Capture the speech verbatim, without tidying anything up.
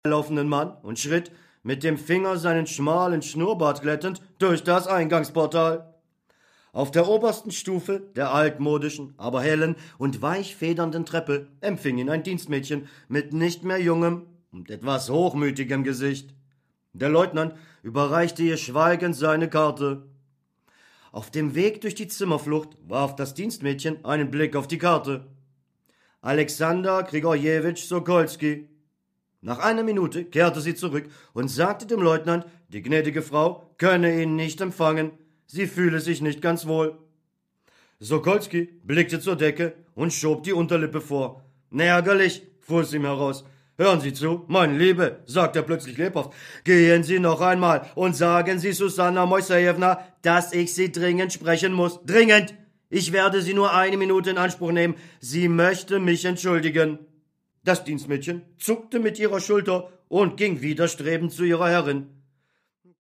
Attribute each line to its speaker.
Speaker 1: laufenden Mann und schritt, mit dem Finger seinen schmalen Schnurrbart glättend, durch das Eingangsportal. Auf der obersten Stufe der altmodischen, aber hellen und weich federnden Treppe empfing ihn ein Dienstmädchen mit nicht mehr jungem und etwas hochmütigem Gesicht. Der Leutnant überreichte ihr schweigend seine Karte. Auf dem Weg durch die Zimmerflucht warf das Dienstmädchen einen Blick auf die Karte. Alexander Grigorjewitsch Sokolski. Nach einer Minute kehrte sie zurück und sagte dem Leutnant, die gnädige Frau könne ihn nicht empfangen, sie fühle sich nicht ganz wohl. Sokolski blickte zur Decke und schob die Unterlippe vor. »Ärgerlich«, fuhr es ihm heraus. »Hören Sie zu, meine Liebe«, sagte er plötzlich lebhaft, »gehen Sie noch einmal und sagen Sie Susanna Moisejewna, dass ich Sie dringend sprechen muss. Dringend! Ich werde Sie nur eine Minute in Anspruch nehmen. Sie möchte mich entschuldigen.« Das Dienstmädchen zuckte mit ihrer Schulter und ging widerstrebend zu ihrer Herrin.